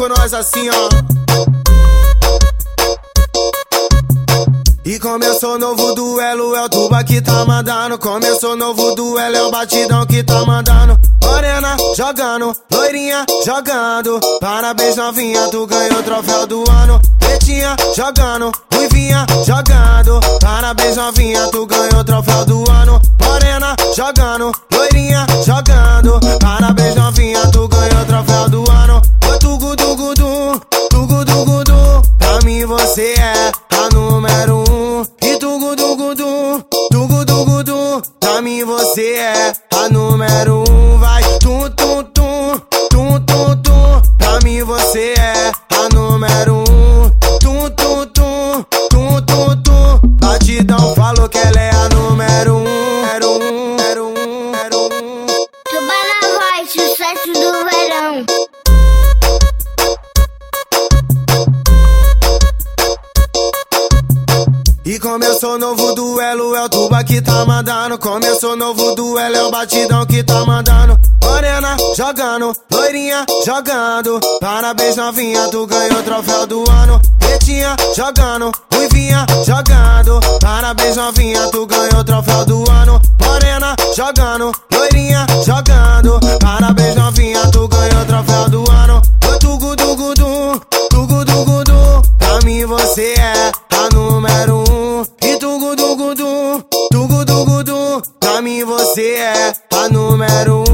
com nós assim, ó. E começou novo duelo, é o Tuba que tá mandando. Começou novo duelo, é o Batidão que tá mandando. Morena jogando, loirinha jogando. Parabéns novinha, tu ganhou o troféu do ano. Pretinha jogando, ruivinha jogando. Parabéns novinha, tu ganhou o troféu do ano. Morena jogando, loirinha jogando. Parabéns novinha, tu ganhou o troféu do ano. Ô tugu tugu du, tugu tugu du. Pra mim você é a número 1. E tugu tugu du, tugu tugu du. Pra mim você é a número 1. Vai tum tum tum, tum tum tum. Pra mim você é a número 1. Tum tum tum, tum tum tum. Batidão falou que ela é a número 1. Tuba na voz, sucesso do verão. E começou novo duelo, é o Tuba que tá mandando. Começou novo duelo, é o Batidão que tá mandando. Morena jogando, loirinha jogando. Parabéns novinha, tu ganhou o troféu do ano. Pretinha jogando, ruivinha jogando. Parabéns novinha, tu ganhou o troféu do ano. Morena jogando, loirinha jogando. Parabéns novinha, tu ganhou o troféu do ano. Ô tugu tugu du, tugu tugu du. Pra mim você é a número 1. E tugu tugu du, tugu tugu du. Pra mim você é a número 1.